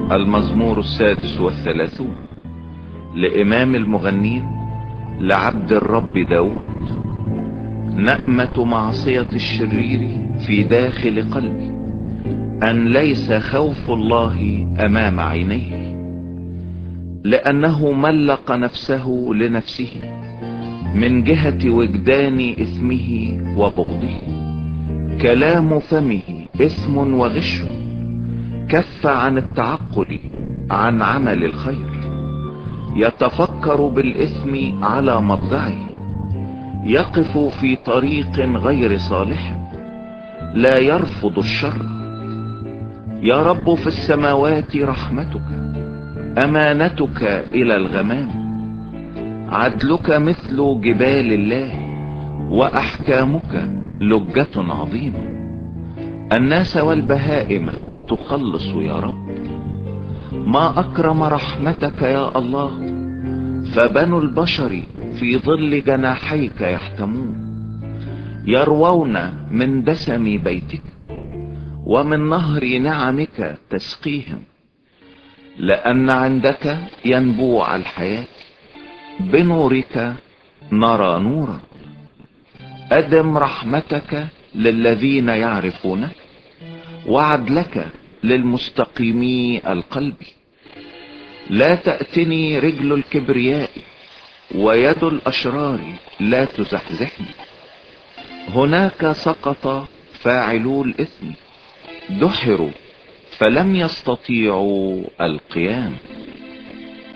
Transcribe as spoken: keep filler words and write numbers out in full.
المزمور السادس والثلاثون لإمام المغنين لعبد الرب داود. نأمة معصية الشرير في داخل قلبي، أن ليس خوف الله أمام عينيه، لأنه ملق نفسه لنفسه من جهة وجدان إثمه وبغضه. كلام فمه إثم وغش، كف عن التعقل عن عمل الخير. يتفكر بالإثم على مضجعه، يقف في طريق غير صالح، لا يرفض الشر. يا رب في السماوات رحمتك، أمانتك إلى الغمام. عدلك مثل جبال الله، وأحكامك لجة عظيمة. الناس والبهائم تخلص يا رب. ما أكرم رحمتك يا الله، فبنو البشر في ظل جناحيك يحتمون. يروون من دسم بيتك، ومن نهر نعمك تسقيهم. لأن عندك ينبوع الحياة، بنورك نرى نورا. أدم رحمتك للذين يعرفونك، وعدلك للمستقيمي القلب. لا تأتني رجل الكبرياء، ويد الأشرار لا تزحزحني. هناك سقط فاعلو الإثم، دحروا فلم يستطيعوا القيام.